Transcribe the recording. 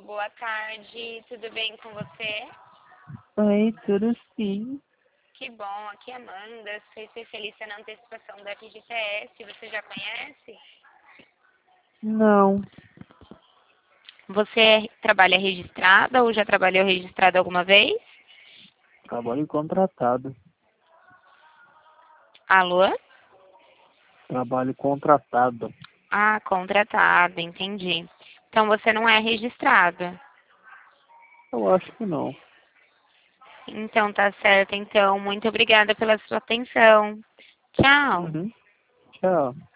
boa tarde, tudo bem com você? Oi, tudo sim. Que bom, aqui é Amanda, sou especialista na antecipação da FGTS, você já conhece? Não, Você trabalha registrada ou já trabalhou registrada alguma vez? trabalho contratado. Alô? Trabalho contratado. Ah, contratado, entendi. Então você não é registrado. Eu acho que não. Então tá certo, então. Muito obrigada pela sua atenção. Tchau. Uhum. Tchau.